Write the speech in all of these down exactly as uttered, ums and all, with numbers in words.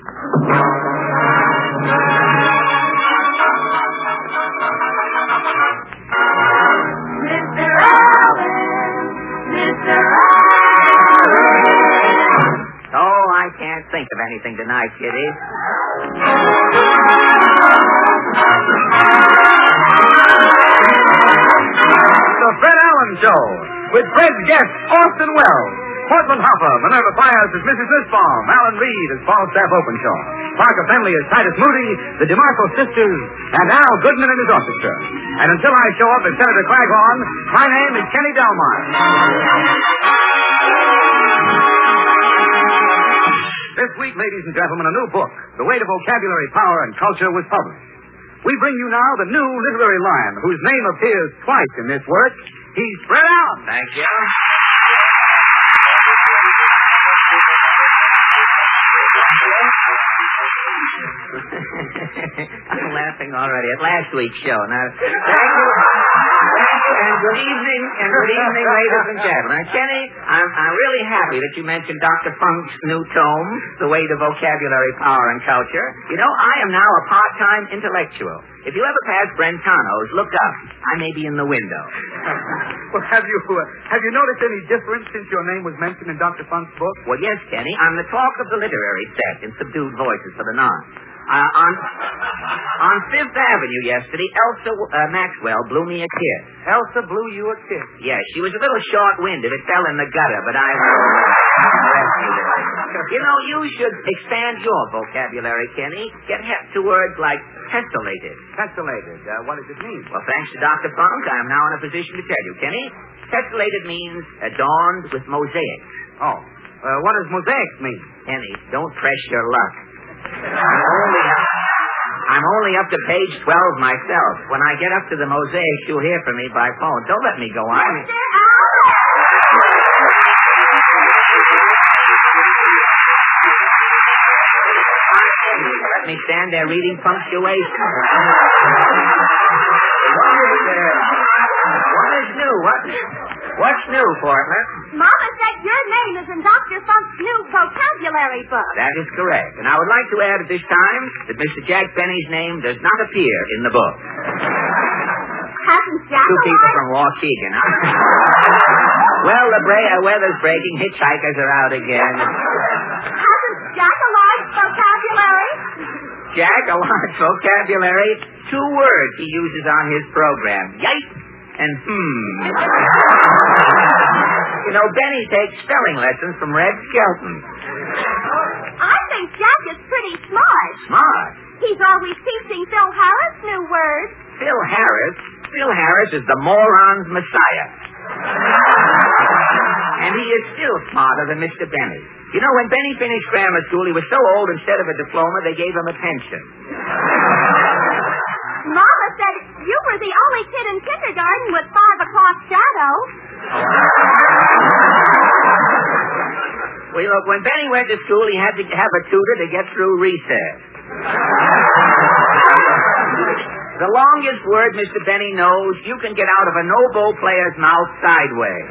Mister Allen, Mister Allen. Oh, I can't think of anything tonight, Kitty. The Fred Allen Show, with Fred's guest, Orson Welles, Portland Hopper, Minerva Fyers as Missus Nussbaum, Alan Reed as Falstaff Openshaw, Parker Fenley as Titus Moody, the DeMarco sisters, and Al Goodman and his orchestra. And until I show up as Senator Claghorn, my name is Kenny Delmar. This week, ladies and gentlemen, a new book, The Way to Vocabulary, Power, and Culture, was published. We bring you now the new literary lion, whose name appears twice in this work. He's Fred Allen. Thank you. I'm laughing already at last week's show. Now, thank you. Thank you, and good evening, and good evening, ladies and gentlemen. Kenny, I'm, I'm really happy that you mentioned Doctor Funk's new tome, The Way to Vocabulary, Power, and Culture. You know, I am now a part-time intellectual. If you ever pass Brentano's, look up. I may be in the window. Well, have you uh, have you noticed any difference since your name was mentioned in Doctor Funk's book? Well, yes, Kenny. I'm the talk of the literary set in subdued voices for the non. Uh, on on Fifth Avenue yesterday, Elsa uh, Maxwell blew me a kiss. Elsa blew you a kiss. Yes, she was a little short-winded. It fell in the gutter, but I rescued it. You know, you should expand your vocabulary, Kenny. Get hep to words like tessellated. Tessellated. Uh, what does it mean? Well, thanks to Doctor Funk, I am now in a position to tell you, Kenny. Tessellated means adorned with mosaics. Oh. Uh, what does mosaics mean? Kenny, don't press your luck. I'm only up, I'm only up to page twelve myself. When I get up to the mosaics, you'll hear from me by phone. Don't let me go on. Mister Allen! Let me stand there reading punctuation. What is, uh, what is new? What, what's new, Portland? Mama said your name is in Doctor Funk's new vocabulary book. That is correct. And I would like to add at this time that Mister Jack Benny's name does not appear in the book. Hasn't Jack Two people alive? from Waukegan. Well, the bra- uh, weather's breaking. Hitchhikers are out again. Hasn't Jack a large vocabulary? Jack, a large vocabulary. Two words he uses on his program. Yipe and hmm. You know, Benny takes spelling lessons from Red Skelton. I think Jack is pretty smart. Smart. He's always teaching Phil Harris new words. Phil Harris? Phil Harris is the moron's messiah. And he is still smarter than Mister Benny. You know, when Benny finished grammar school, he was so old, instead of a diploma, they gave him a pension. Mama said you were the only kid in kindergarten with five o'clock shadow. Well, look, when Benny went to school, he had to have a tutor to get through recess. The longest word Mister Benny knows, you can get out of a no-bow player's mouth sideways.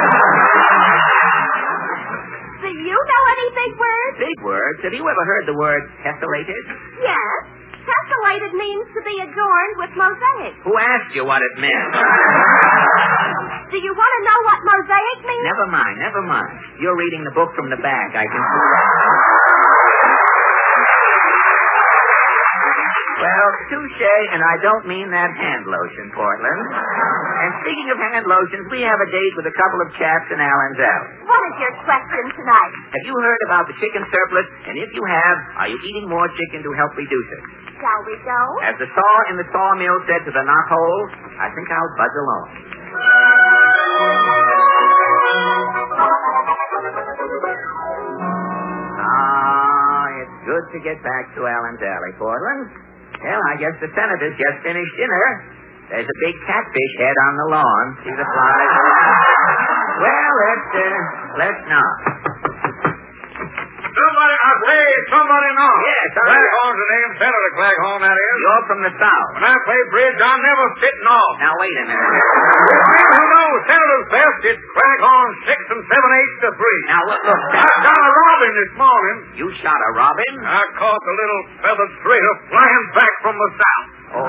Do you know any big words? Big words? Have you ever heard the word tessellated? Yes. Tessellated means to be adorned with mosaic. Who asked you what it meant? Do you want to know what mosaic means? Never mind, never mind. You're reading the book from the back, I can see that. Well, touche, and I don't mean that hand lotion, Portland. And speaking of hand lotions, we have a date with a couple of chaps in Allen's Alley. What is your question tonight? Have you heard about the chicken surplus? And if you have, are you eating more chicken to help reduce it? Shall we go? As the saw in the sawmill said to the knothole, I think I'll buzz along. Ah, it's good to get back to Allen's Alley, Portland. Well, I guess the senator's just finished dinner. There's a big catfish head on the lawn. See the flies? Well, let's, uh, let's knock. Somebody, I've Say, somebody now. Yes, I'm Claghorn's the name, Senator Claghorn, that is. You're from the South. When I play bridge, I never sit off. Now, wait a minute. You know, Senator's best, it's Claghorn six and seven eighths to three. Now, look, look. I shot a robin this morning. You shot a robin? I caught the little feathered traitor flying back from the south. Oh.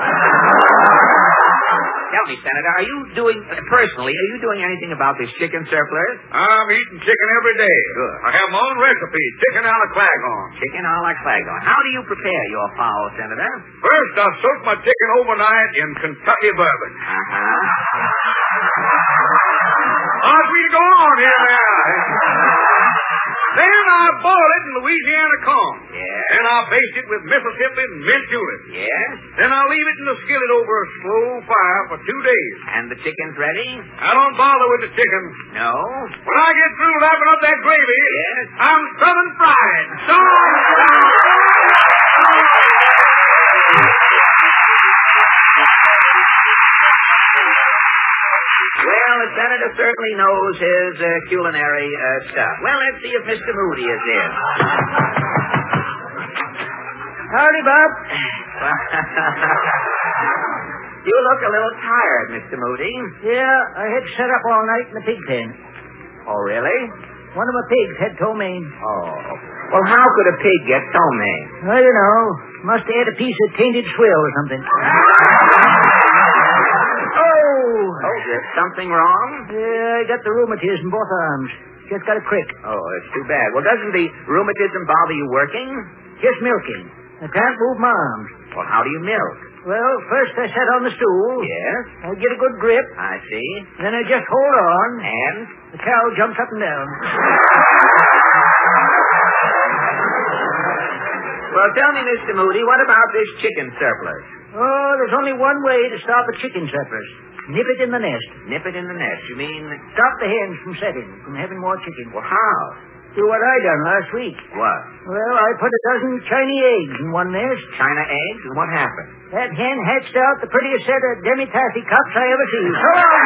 Tell me, Senator, are you doing, personally, are you doing anything about this chicken surplus? I'm eating chicken every day. Good. I have my own recipe, chicken a la Claghorn. Chicken a la Claghorn. How do you prepare your fowl, Senator? First, I soak my chicken overnight in Kentucky bourbon. Uh-huh. How's we go on here now? Then I boil it in Louisiana corn. Yes. Then I baste it with Mississippi mint julep. Yes. Then I leave it in the skillet over a slow fire for two days. And the chicken's ready? I don't bother with the chicken. No. When I get through lapping up that gravy, Yes. I'm southern fried. So... Well, the Senator certainly knows his uh, culinary uh, stuff. Well, let's see if Mister Moody is in. Howdy, Bob. You look a little tired, Mister Moody. Yeah, I had set up all night in the pig pen. Oh, really? One of my pigs had ptomaine. Oh. Well, how could a pig get ptomaine? I don't know. Must have had a piece of tainted swill or something. Oh, there's something wrong? Yeah, I got the rheumatism in both arms. Just got a crick. Oh, that's too bad. Well, doesn't the rheumatism bother you working? Just milking. I can't move my arms. Well, how do you milk? Well, first I sat on the stool. Yes? I get a good grip. I see. Then I just hold on. And? The cow jumps up and down. Well, tell me, Mister Moody, what about this chicken surplus? Oh, there's only one way to stop a chicken surplus. Nip it in the nest. Nip it in the nest. You mean... Stop the hens from setting, from having more chicken. Well, how? Do what I done last week. What? Well, I put a dozen Chinese eggs in one nest. China eggs? And what happened? That hen hatched out the prettiest set of demi-taffy cups I ever seen. So long.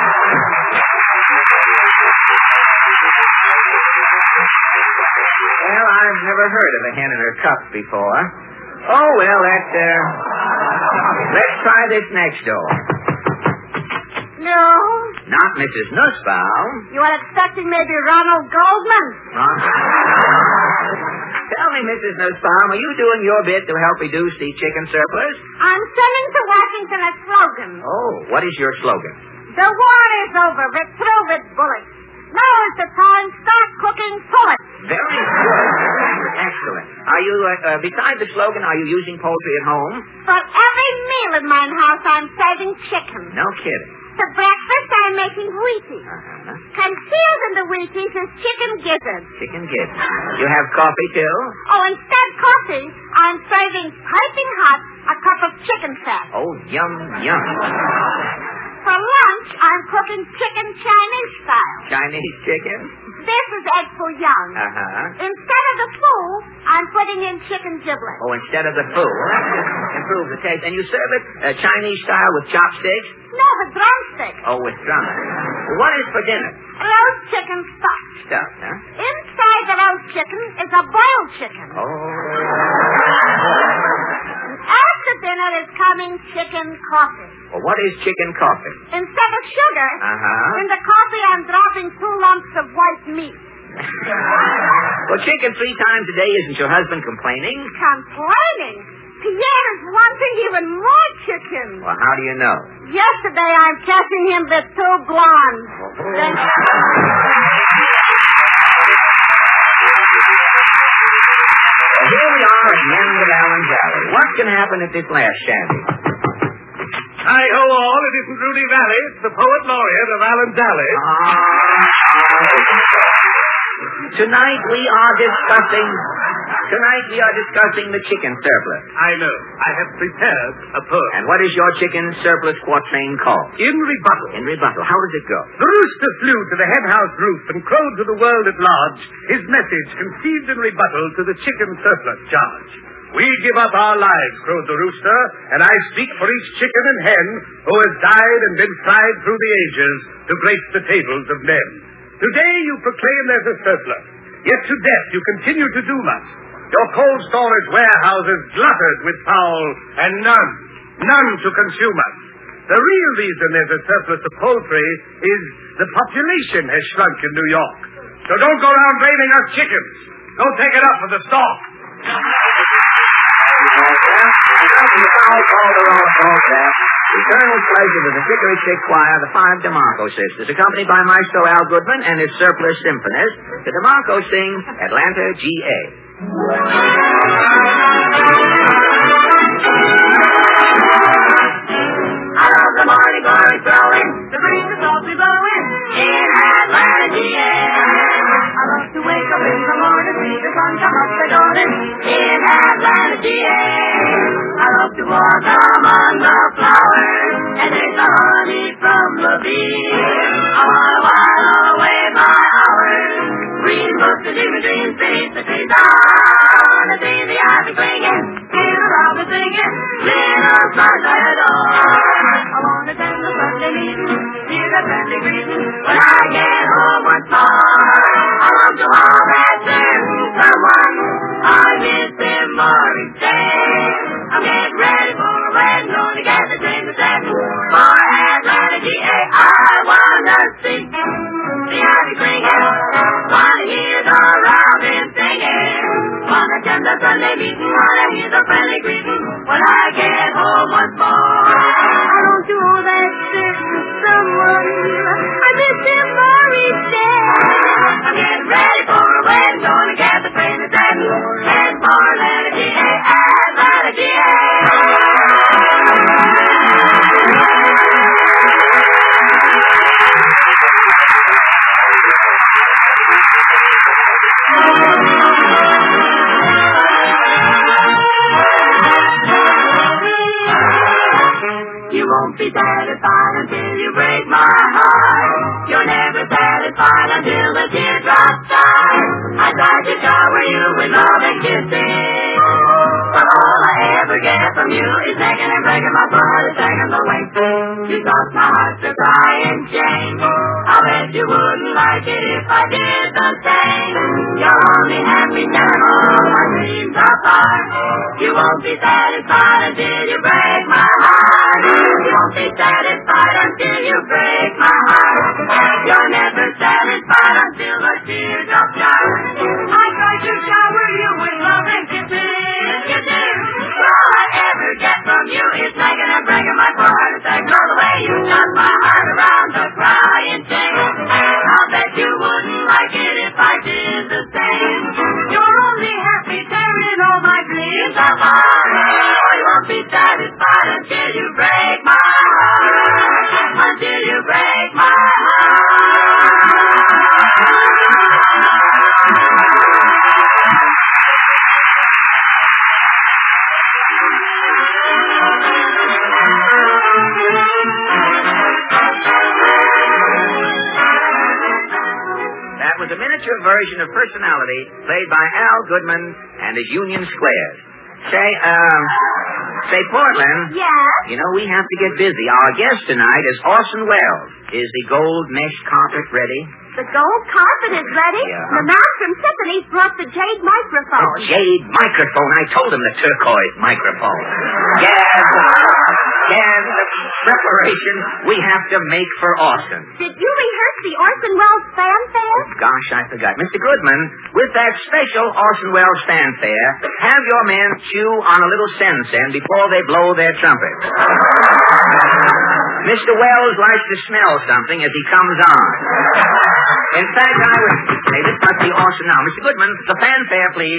Well, I've never heard of a hen in her cup before. Oh, well, that, uh... Let's try this next door. No? Not Missus Nussbaum. You are expecting maybe Ronald Goldman? Huh? Tell me, Missus Nussbaum, are you doing your bit to help reduce the chicken surplus? I'm sending to Washington a slogan. Oh, what is your slogan? The war is over. We're through with bullets. Now is the time. Start cooking pullets. Very good. Excellent. Are you, uh, uh, besides the slogan, are you using poultry at home? For every meal in my house, I'm serving chicken. No kidding. For breakfast, I'm making Wheaties. Uh-huh. Concealed in the Wheaties is chicken gizzards. Chicken gizzards. You have coffee, too? Oh, instead of coffee, I'm serving piping hot a cup of chicken fat. Oh, yum, yum. For lunch, I'm cooking chicken Chinese style. Chinese chicken? This is egg foo young. Uh-huh. Instead of the foo, I'm putting in chicken giblets. Oh, instead of the foo. Well, that just improves the taste. And you serve it uh, Chinese style with chopsticks? No, with drumsticks. Oh, with drumsticks. Well, what is for dinner? Roast chicken stuff. Stuff, huh? Inside the roast chicken is a boiled chicken. Oh. After dinner is coming chicken coffee. Well, what is chicken coffee? Instead of sugar, Uh-huh. in the coffee I'm dropping two lumps of white meat. Well, chicken three times a day, isn't your husband complaining? Complaining? Pierre is wanting even more chicken. Well, how do you know? Yesterday I'm catching him with two blondes. Then... Well, here we are at the end of Allen's Alley. What's going to happen at this last shanty? Hi-ho all, it isn't Rudy Valley, it's the poet laureate of Allen's Alley. Tonight we are discussing... Tonight we are discussing the chicken surplus. I know. I have prepared a poem. And what is your chicken surplus quatrain called? In rebuttal. In rebuttal. How does it go? The rooster flew to the henhouse roof and crowed to the world at large his message conceived in rebuttal to the chicken surplus charge. We give up our lives, crowed the rooster, and I speak for each chicken and hen who has died and been fried through the ages to grace the tables of men. Today you proclaim there's a surplus, yet to death you continue to doom us. Your cold storage warehouses glutted with fowl, and none, none to consumers. The real reason there's a surplus of poultry is the population has shrunk in New York. So don't go around blaming us chickens. Don't take it up for the stock. Eternal pleasure to the Chicory Chick Choir, the Five DeMarco Sisters, accompanied by Maestro Al Goodman and his surplus symphonists. The DeMarco sing Atlanta, G A I love the morning glory throwing, the breeze is softly blowing in Atlanta, G A I love to wake up in the morning, see the sun come up the golden in Atlanta, G A I love to walk among the flowers and take the honey from the bee. I want to while away my hours, read books and dream dreams, beneath the trees. I want to see the ivy swinging, hear the robin singing, little stars I adore. I want to attend the Sunday meeting, hear the friendly greeting when I get home once more. I love to all that send someone, I miss them more each day. I'm getting ready for a wedding, going to get the train to set for Atlanta, G A I wanna see the ivy swinging, wanna hear the robin singing, wanna attend the Sunday meeting, wanna hear the friendly greeting when I get home once more. I don't do all that shit to someone, I miss him more each day. I'm getting ready for a wedding, gonna get the train to set and for Atlanta, G A Atlanta, G A You won't be satisfied until you break my heart. You're never satisfied until the teardrops start. I tried to shower you with love and kissing, but all I ever get from you is nagging and breaking my blood a second away. You thought my heart to cry and shame. I bet you wouldn't like it if I did the same. You're only happy telling all my dreams apart. You won't be satisfied until you break my heart. You won't be satisfied until you break my heart. You're never satisfied until the teardrops start. I tried to shower you with love and kisses. You do. All I ever get from you is nagging and breaking my heart. It's all the way you shot my heart around the crying shame. I'll bet you wouldn't like it if I did the same. You're only happy tearing all my dreams apart. You won't be satisfied until you break my heart. Until you break my heart. That was a miniature version of Personality played by Al Goodman and his Union Squares. Say, um, say, Portland. Yes? You know, we have to get busy. Our guest tonight is Orson Welles. Is the gold mesh carpet ready? The gold carpet is ready. Yeah. The man from Tiffany's brought the jade microphone. The jade microphone. I told him the turquoise microphone. Yes. Yes, the preparation we have to make for Orson. Did you rehearse the Orson Welles fanfare? Gosh, I forgot. Mister Goodman, with that special Orson Welles fanfare, have your men chew on a little sen-sen before they blow their trumpets. Mister Wells likes to smell something as he comes on. In fact, I would... Hey, this must be Orson now. Mister Goodman, the fanfare, please.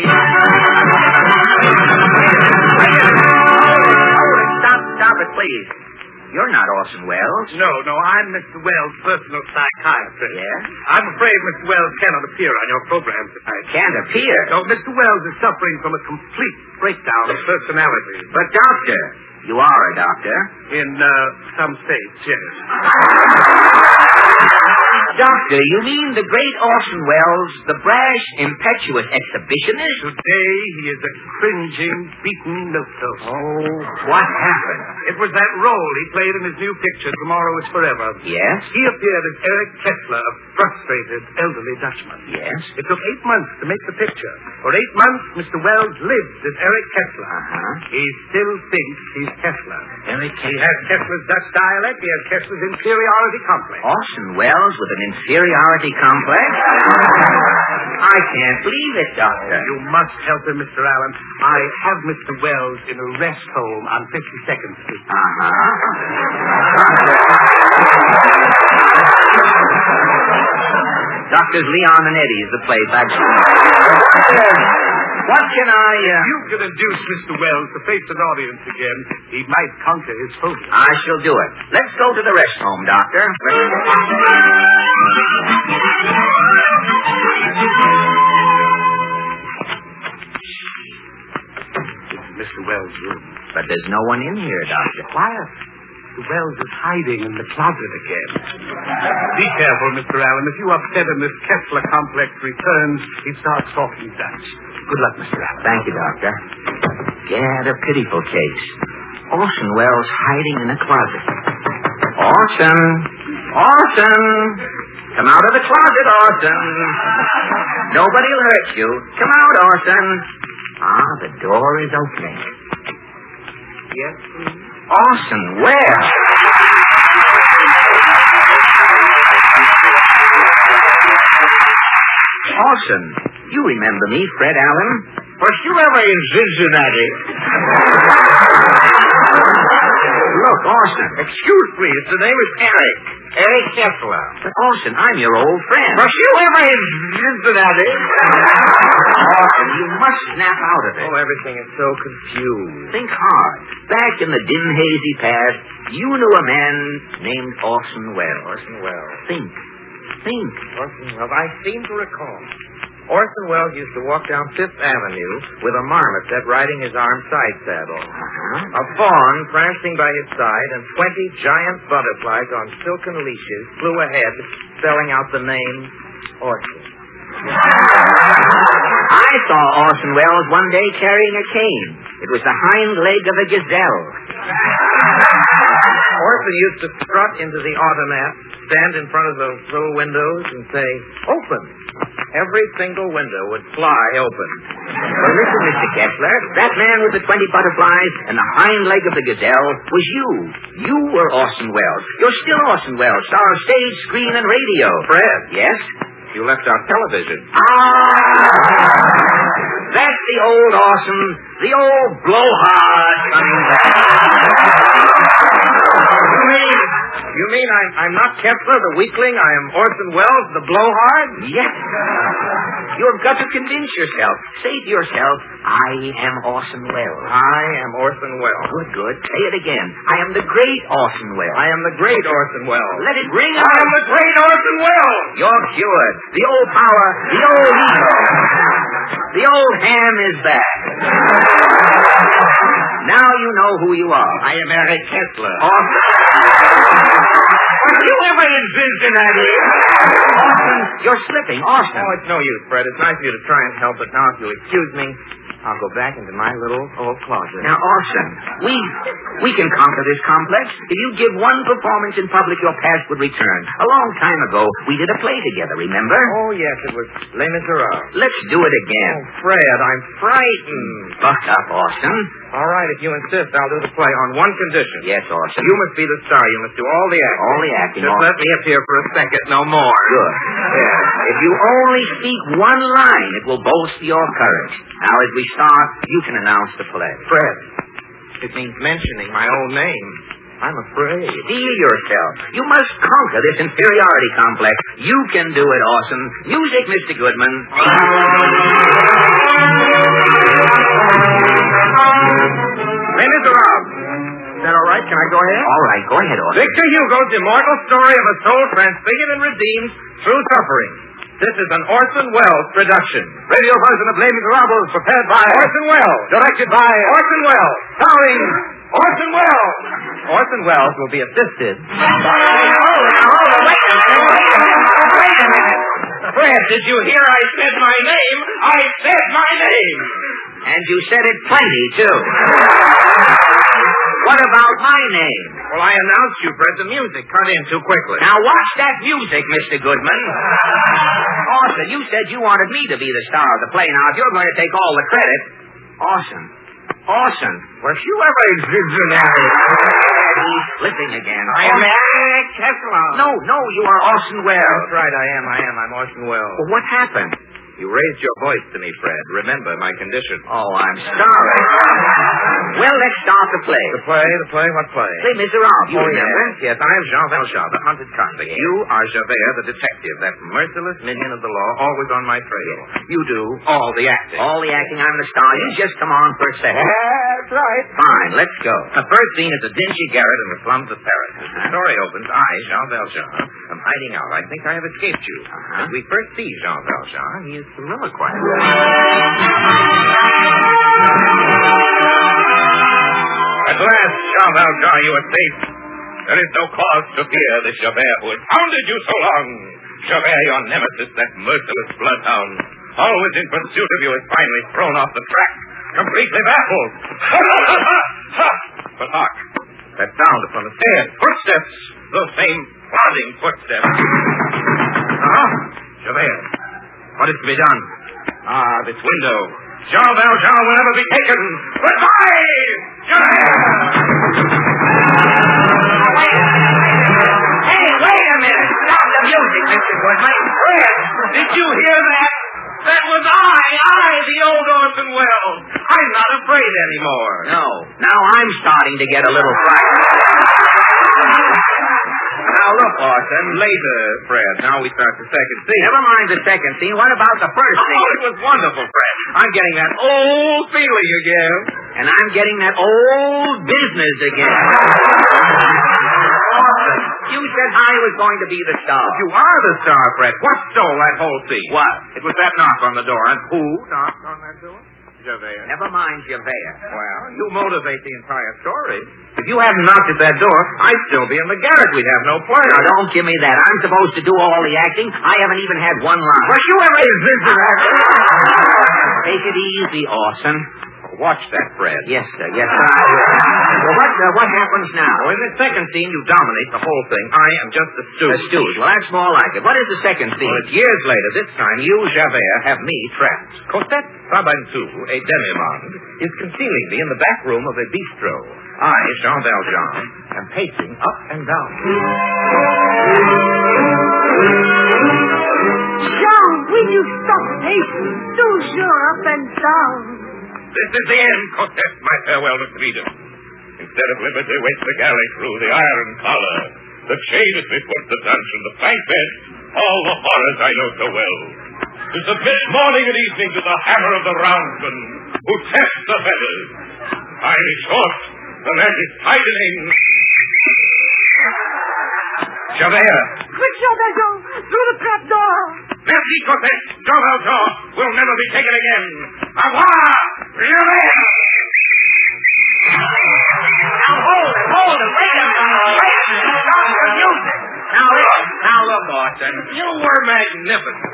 Stop, stop it, please. You're not Orson Welles. No, no, I'm Mister Wells' personal psychiatrist. Yeah? I'm afraid Mister Wells cannot appear on your program tonight. Can't appear. No, Mister Wells is suffering from a complete breakdown of personality. But, doctor, you are a doctor. In, uh, some states, yes. Doctor, you mean the great Orson Welles, the brash, impetuous exhibitionist? Today he is a cringing, beaten milquetoast. Oh, what happened? It was that role he played in his new picture, Tomorrow is Forever. Yes? He appeared as Eric Kessler, a frustrated, elderly Dutchman. Yes? It took eight months to make the picture. For eight months, Mister Wells lived as Eric Kessler. Uh-huh. He still thinks he's Kessler. Eric He has Kessler's Dutch dialect. He has Kessler's inferiority complex. Orson Welles with an inferiority complex? I can't believe it, Doctor. You must help him, Mister Allen. I have Mister Wells in a rest home on fifty-second Street. Uh-huh. Doctors Leon and Eddie is the play back. What can I... Uh... If you could induce Mister Wells to face an audience again, he might conquer his phobia. I shall do it. Let's go to the rest home, Doctor. This is Mister Wells' room. But there's no one in here, Doctor. Quiet. Mister Wells is hiding in the closet again. Be careful, Mister Allen. If you upset him, this Kessler complex returns, he starts talking Dutch. Good luck, Mister Allen. Thank you, Doctor. Gad, a pitiful case. Orson Welles hiding in a closet. Orson! Orson! Come out of the closet, Orson! Nobody'll hurt you. Come out, Orson. Ah, the door is opening. Yes, please? Orson Welles! Orson, you remember me, Fred Allen? Was you ever in Cincinnati? Look, Orson. Excuse me, the name is Eric. Eric Kessler. But, Orson, I'm your old friend. Was you ever in Cincinnati? Orson, you must snap out of it. Oh, everything is so confused. Think hard. Back in the dim, hazy past, you knew a man named Orson Welles. Orson Welles. Think. Think. Orson Welles. I seem to recall. Orson Welles used to walk down Fifth Avenue with a marmoset riding his armed side saddle. Uh-huh. A fawn prancing by his side, and twenty giant butterflies on silken leashes flew ahead, spelling out the name Orson. I saw Orson Welles one day carrying a cane. It was the hind leg of a gazelle. Orson used to strut into the automat, stand in front of those little windows, and say, "Open." Every single window would fly open. Well, listen, Mister Kessler. That man with the twenty butterflies and the hind leg of the gazelle was you. You were Orson Welles. You're still Orson Welles, star of stage, screen, and radio. Fred. Yes? You left out television. Ah! That's the old Orson, the old blowhard coming back. You mean, you mean I'm, I'm not Kessler, the weakling? I am Orson Welles, the blowhard? Yes. You've got to convince yourself. Say to yourself, I am Orson Welles. I am Orson Welles. Good, good. Say it again. I am the great Orson Welles. I am the great Orson Welles. Let it ring I out. am the great Orson Welles. You're cured. The old power, the old ego. The old ham is back. Now you know who you are. I am Eric Kessler. Orson. Were you ever in Cincinnati? Orson, you're slipping. Orson. Oh, it's no use, Fred. It's nice of you to try and help, but now if you'll excuse me, I'll go back into my little old closet. Now, Orson, we we can conquer this complex. If you give one performance in public, your past would return. A long time ago, we did a play together, remember? Oh, yes, it was Les Miserables. Let's do it again. Oh, Fred, I'm frightened. Buck up, Orson. All right, if you insist, I'll do the play on one condition. Yes, Orson. You must be the star. You must do all the acting. All the acting, Just Orson. let me appear for a second, no more. Good. Yes. If you only speak one line, it will bolster your courage. Now, as we start, you can announce the play. Fred, it means mentioning my own name. I'm afraid. Steel yourself. You must conquer this inferiority complex. You can do it, Orson. Music, Mister Goodman. Les Miserables. Is that all right? Can I go ahead? All right, go ahead, Orson. Victor Hugo's immortal story of a soul transfigured and redeemed through suffering. This is an Orson Welles production. Radio version of Les Miserables prepared by Orson Welles. Directed by Orson Welles. Starring Orson Welles. Orson Welles will be assisted by... Oh, now, hold on. Wait a minute. Wait a minute. Fred, did you hear I said my name? I said my name! And you said it plenty, too. What about my name? Well, I announced you, Fred. The music cut in too quickly. Now watch that music, Mister Goodman. Orson, you said you wanted me to be the star of the play. Now, if you're going to take all the credit... Orson. Orson. Was you ever existing at it? He's slipping again. I am Eric Kessler. No, no, you are Orson Welles. That's right, I am, I am. I'm Orson Welles. Well, what happened? You raised your voice to me, Fred. Remember my condition. Oh, I'm sorry. Well, let's start the play. The play, the play, what play? Les Miserables, you oh, remember? Yes, yes, I am Jean Valjean, the hunted convict. You are Javert, the detective, that merciless minion of the law, always on my trail. You do all the acting. All the acting, I'm the star. You just come on for a second. That's right. Fine, let's go. The first scene is a dingy garret in the slums of Paris. The story opens, I, Jean Valjean, am hiding out. I think I have escaped you. Uh-huh. As we first see Jean Valjean, he is soliloquizing. At last, Jean Valjean, you are safe. There is no cause to fear the Javert who has hounded you so long. Javert, your nemesis, that merciless bloodhound, always in pursuit of you, is finally thrown off the track, completely baffled. But hark, that sound upon the stairs. Footsteps, those same plodding footsteps. Uh-huh. Javert, what is to be done? Ah, this window. Jean Valjean will never be taken. Goodbye, Javert! Hey, wait a minute. Stop the music, Mister Goodman. Fred, did you hear that? That was I, I, the old Orson Welles. I'm not afraid anymore. No. Now I'm starting to get a little frightened. Now look, Orson, later, Fred. Now we start the second scene. Never mind the second scene. What about the first Oh, scene? it was wonderful, Fred. I'm getting that old feeling again. And I'm getting that old business again. Orson, you said I was going to be the star. You are the star, Fred. What stole that whole scene? What? It was that knock on the door. And who knocked on that door? Javert. Never mind Javert. Well, you motivate the entire story. If you hadn't knocked at that door, I'd still be in the garret. We'd have no play. Now, don't give me that. I'm supposed to do all the acting. I haven't even had one line. Was you ever existed acting? Take it easy, Orson. Watch that, Fred. Yes, sir. Yes, sir. I will. Well, what, uh, what happens now? Oh, in the second scene, you dominate the whole thing. I am just a A stooge. stooge. Well, that's more like it. What is the second scene? Well, it's years later. This time, you, Javert, have me trapped. Cosette Fabantou, a demi-monde, is concealing me in the back room of a bistro. I, Jean Valjean, am pacing up and down. Jean, will you stop pacing? Toujours up and down. This is the end, Cosette, my farewell to freedom. Instead of liberty waits the galley crew, the iron collar, the chain at which puts the dungeon, the plank bed, all the horrors I know so well. To submit morning and evening to the hammer of the roundsman, who tests the feathers. Time is short, the net is tightening. Javert! Quick, Jean Valjean, through the trap door. Merci, Cosette! Jean Valjean will never be taken again. Au revoir! Javert! Now, hold it, hold it. Wait a minute. Wait a minute. Stop the music. Now, look. Now, look, Orson. You were magnificent.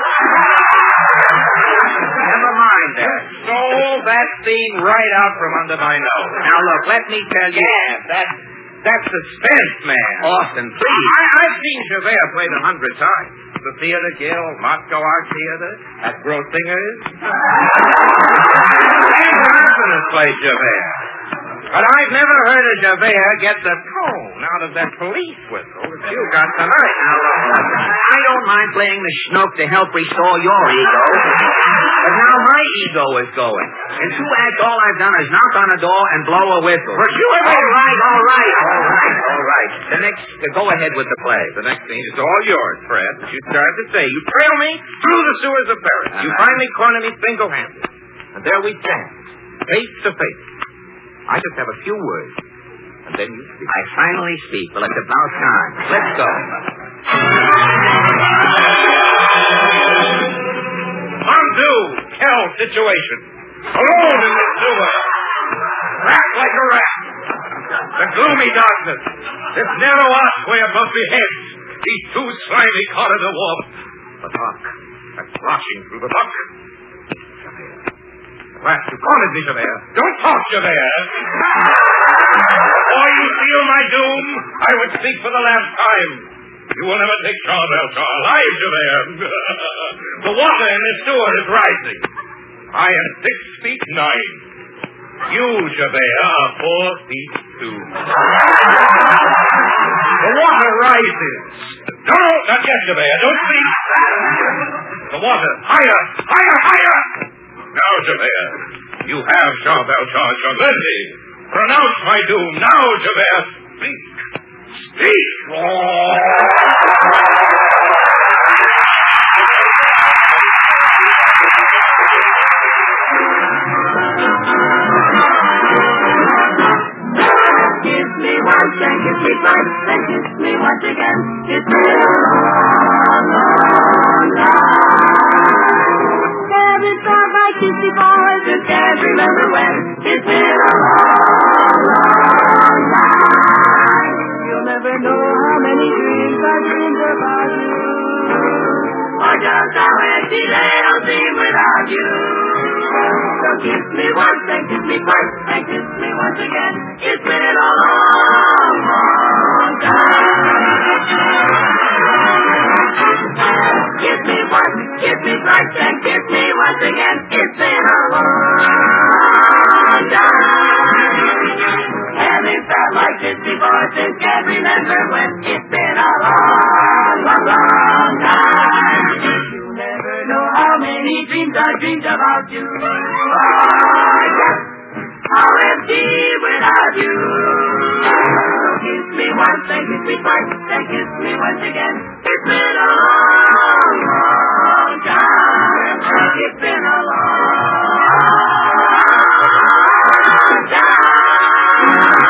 Never mind that. Stole that scene right out from under my nose. Now, look, let me tell you. Yes, that, that's suspense, man. Orson, please. I, I've seen Javert played a hundred times. The Theater Guild, Moscow Art Theater, at Grossinger's. And Confidence played Javert. But I've never heard a Javert get the tone out of that police whistle that you got tonight. Now, look, I don't mind playing the schnook to help restore your ego. But now my ego is going. In two acts, all I've done is knock on a door and blow a whistle. But you ever... All right, all right, all right, all right. The next, uh, go ahead with the play. The next scene is all yours, Fred. You started to say. You trail me through the sewers of Paris. You Uh-huh. finally corner me single-handed. And there we stand, face to face. I just have a few words, and then you speak. I finally speak. Well, it's about time. Let's go. Undo, hell situation. Alone in the sewer. Wrapped like a rat. The gloomy darkness. This narrow archway above my head. These two slimy corridor walls. But hark. crashing through the muck. At last you cornered me, Javert. Don't talk, Javert. Before you seal my doom, I would speak for the last time. You will never take Charles Belcher alive, Javert. The water in this sewer is rising. I am six feet nine. You, Javert, are four feet two. The water rises. No, no, not yet, Javert. Don't speak. The water. Higher, higher, higher. Now, Javert, you have Charles Belcher at your mercy. Pronounce my doom now, Javert. Speak. Speak. Kiss me once and kiss me twice and kiss me once again. It's been a long, long time. Never thought I kissed before, just can't remember when. It's been a long, long time. You'll never know how many dreams I dreamed about you, or just how empty they'll seem without you. So kiss me once and kiss me twice and kiss me once again. It's been a long, long time. Kiss me once, kiss me twice and kiss me once again. It's been a long time. Haven't felt like this before since can't remember when. It's been a long, long, long time. You never know how many dreams I dreamed about you. Oh, yes, how empty without you. So kiss me once and kiss me twice and kiss me once again. It's been a long, long time. It's been a long time.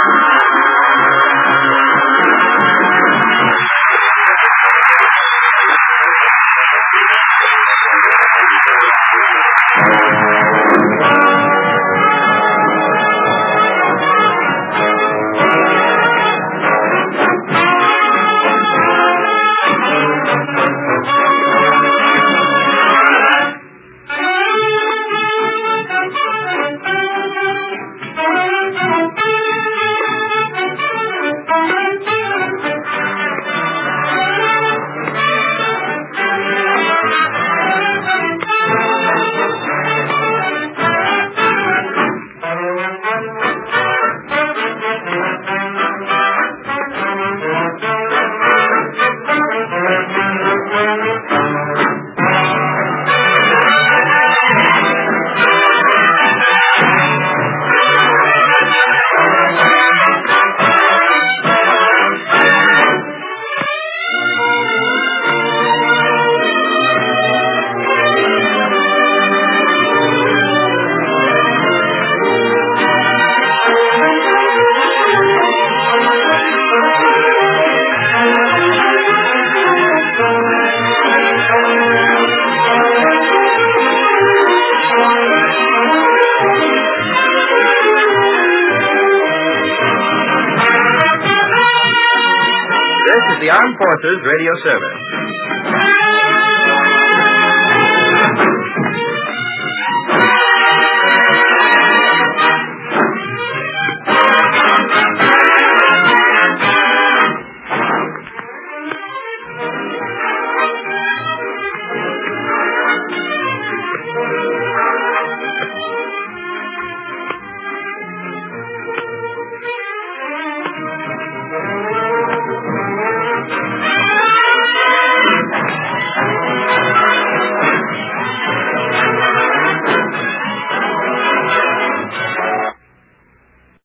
The Armed Forces Radio Service.